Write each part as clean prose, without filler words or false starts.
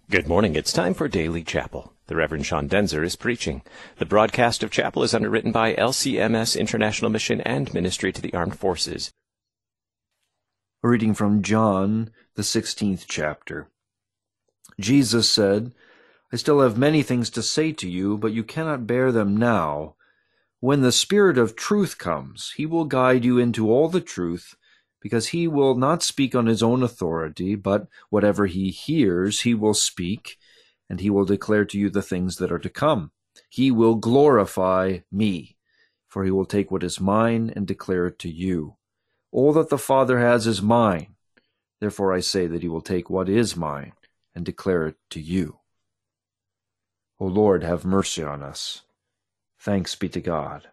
Good morning. It's time for Daily Chapel. The Reverend Sean Denzer is preaching. The broadcast of Chapel is underwritten by LCMS International Mission and Ministry to the Armed Forces. A reading from John, the 16th chapter. Jesus said, I still have many things to say to you, but you cannot bear them now. When the Spirit of truth comes, he will guide you into all the truth, because he will not speak on his own authority, but whatever he hears he will speak, and he will declare to you the things that are to come. He will glorify me, for he will take what is mine and declare it to you. All that the Father has is mine. Therefore I say that he will take what is mine and declare it to you. O Lord, have mercy on us. Thanks be to God.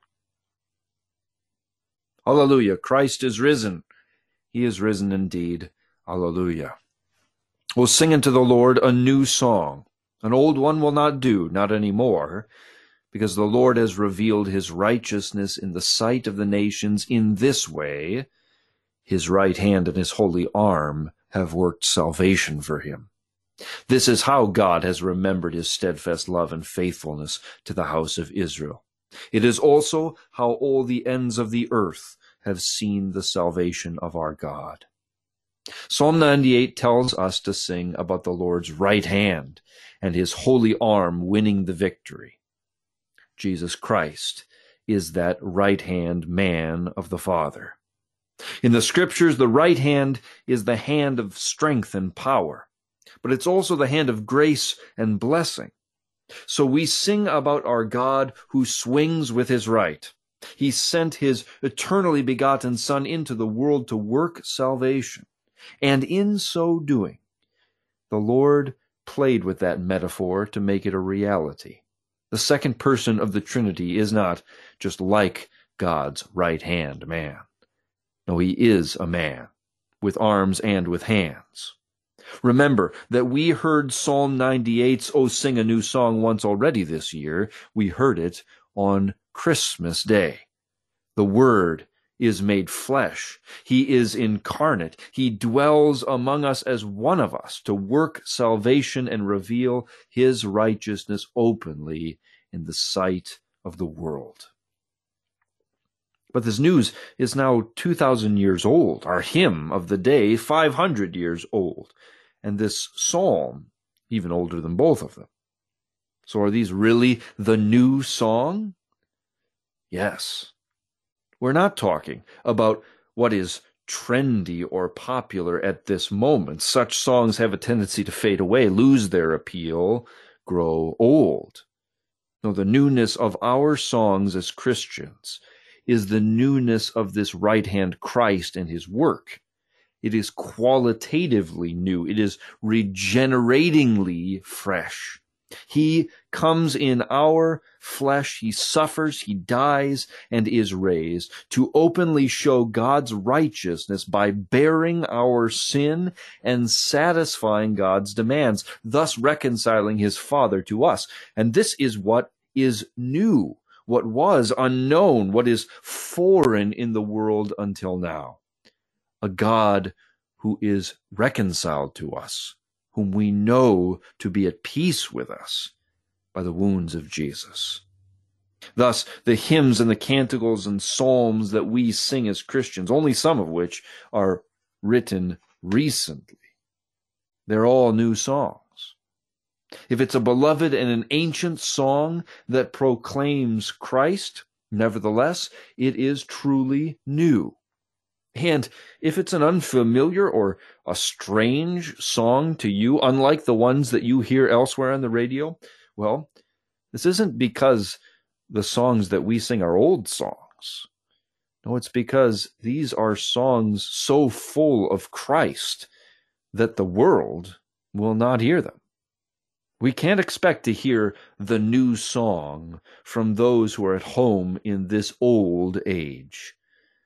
Hallelujah, Christ is risen. He is risen indeed. Alleluia. We'll sing unto the Lord a new song. An old one will not do, not any more, because the Lord has revealed his righteousness in the sight of the nations in this way. His right hand and his holy arm have worked salvation for him. This is how God has remembered his steadfast love and faithfulness to the house of Israel. It is also how all the ends of the earth have seen the salvation of our God. Psalm 98 tells us to sing about the Lord's right hand and his holy arm winning the victory. Jesus Christ is that right-hand man of the Father. In the Scriptures, the right hand is the hand of strength and power, but it's also the hand of grace and blessing. So we sing about our God who swings with his right. He sent his eternally begotten Son into the world to work salvation. And in so doing, the Lord played with that metaphor to make it a reality. The second person of the Trinity is not just like God's right-hand man. No, he is a man, with arms and with hands. Remember that we heard Psalm 98's "Oh, Sing a New Song" once already this year. We heard it on Christmas Day. The Word is made flesh. He is incarnate. He dwells among us as one of us to work salvation and reveal his righteousness openly in the sight of the world. But this news is now 2,000 years old, our hymn of the day 500 years old, and this psalm even older than both of them. So are these really the new song? Yes. We're not talking about what is trendy or popular at this moment. Such songs have a tendency to fade away, lose their appeal, grow old. No, the newness of our songs as Christians is the newness of this right-hand Christ and his work. It is qualitatively new. It is regeneratingly fresh. He comes in our flesh, he suffers, he dies, and is raised to openly show God's righteousness by bearing our sin and satisfying God's demands, thus reconciling his Father to us. And this is what is new, what was unknown, what is foreign in the world until now. A God who is reconciled to us, whom we know to be at peace with us by the wounds of Jesus. Thus, the hymns and the canticles and psalms that we sing as Christians, only some of which are written recently, they're all new songs. If it's a beloved and an ancient song that proclaims Christ, nevertheless, it is truly new. And if it's an unfamiliar or a strange song to you, unlike the ones that you hear elsewhere on the radio, well, this isn't because the songs that we sing are old songs. No, it's because these are songs so full of Christ that the world will not hear them. We can't expect to hear the new song from those who are at home in this old age.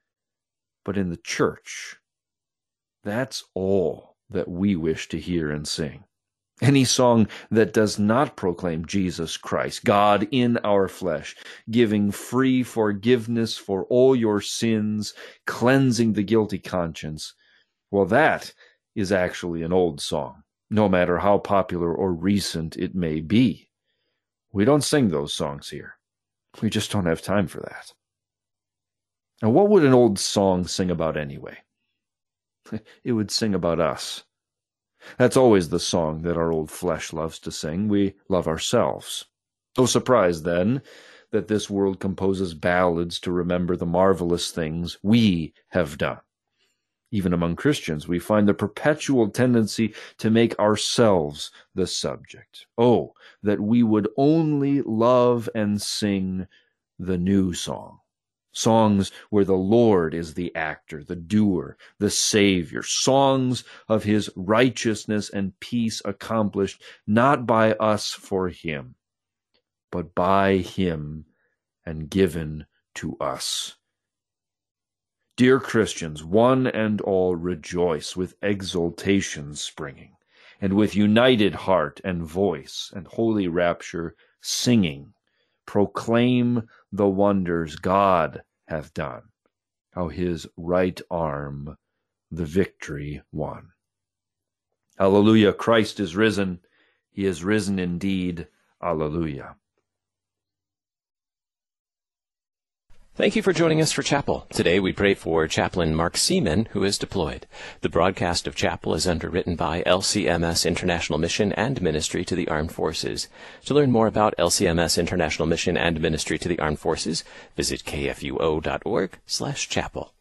But in the church, that's all that we wish to hear and sing. Any song that does not proclaim Jesus Christ, God in our flesh, giving free forgiveness for all your sins, cleansing the guilty conscience, well, that is actually an old song. no matter how popular or recent it may be. We don't sing those songs here. We just don't have time for that. Now, what would an old song sing about anyway? It would sing about us. That's always the song that our old flesh loves to sing. We love ourselves. No surprise, then, that this world composes ballads to remember the marvelous things we have done. Even among Christians, we find the perpetual tendency to make ourselves the subject. Oh, that we would only love and sing the new song. Songs where the Lord is the actor, the doer, the Savior. Songs of his righteousness and peace accomplished not by us for him, but by him and given to us. Dear Christians, one and all rejoice with exultation springing, and with united heart and voice and holy rapture singing, proclaim the wonders God hath done, how his right arm the victory won. Alleluia, Christ is risen. He is risen indeed. Alleluia. Thank you for joining us for Chapel. Today we pray for Chaplain Mark Seaman, who is deployed. The broadcast of Chapel is underwritten by LCMS International Mission and Ministry to the Armed Forces. To learn more about LCMS International Mission and Ministry to the Armed Forces, visit kfuo.org/chapel.